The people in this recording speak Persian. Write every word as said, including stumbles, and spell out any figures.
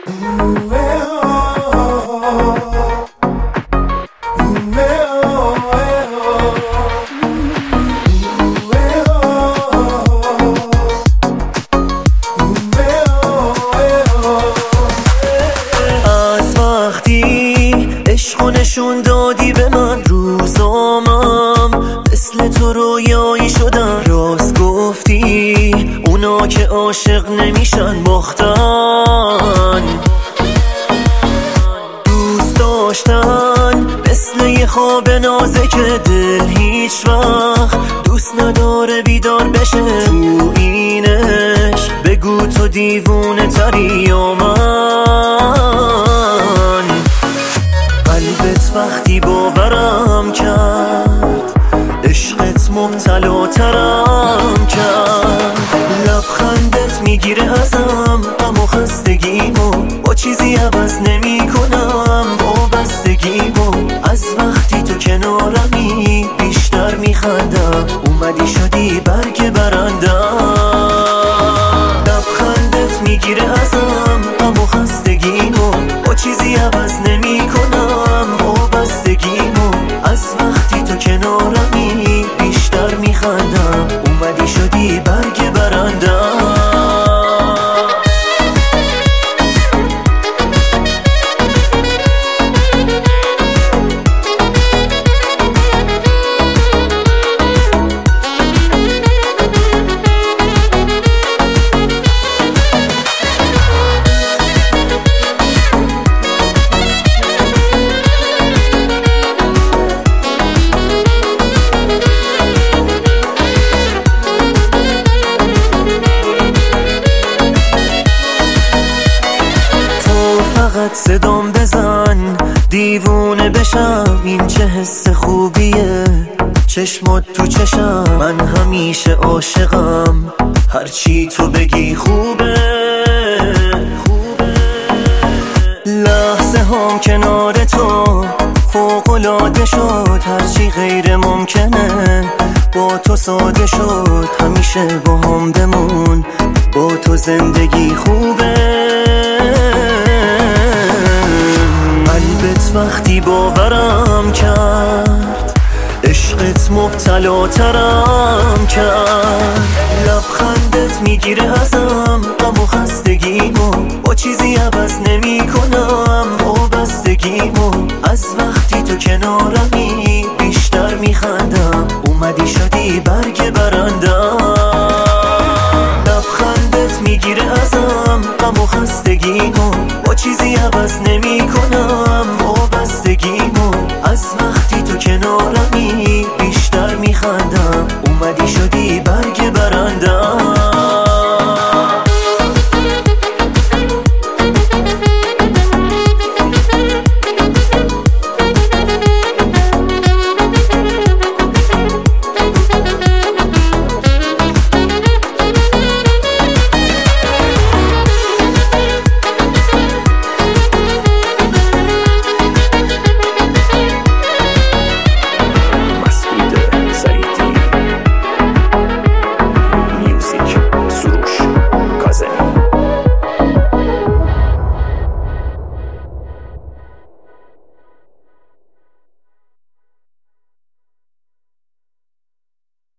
عشقو نشون دادی به من، روزامم مثل تو رویایی شدن. راست گفتی اونا که عاشق نمیشن باختن. دوست داشتن مثل یه خواب نازه که دل هیچ وقت دوست نداره بیدار بشه. تو این عشق بگو تو دیوونه تری یا من. قلبت وقتی باورم کرد، عشقت مبتلا ترم کرد. لبخندت میگیره ازم اما خستگیمو با چیزی عوض نمی کنم. وابستگیمو از وقتی تو کنارمی بیشتر میخندم. اومدی شدی برگ برندم. لبخندت میگیره ازم اما خستگیمو با چیزی عوض نمی کنم. وابستگیمو از وقتی تو کنارمی بیشتر میخندم. اومدی شدی برگ برندم. فقط صدام بزن دیوونه بشم. این چه حس خوبیه چشمات تو چشم. من همیشه عاشقم هرچی تو بگی خوبه. لحظه هم کنار تو فوق‌العاده شد. هرچی غیر ممکنه با تو ساده شد. همیشه با هم بمون، با تو زندگی خوبه. قلبت وقتی باورم کرد، عشقت مبتلا ترم کرد. لبخندت میگیره ازم اما خستگیمو با چیزی عوض نمی کنم. وابستگیمو از وقتی تو کنارمی بیشتر میخندم. اومدی شدی برگ برندم. لبخندت میگیره ازم اما خستگیمو با چیزی عوض نمی کنم. وابستگیمو از وقتی تو کنارمی بیشتر میخندم. اومدی شدی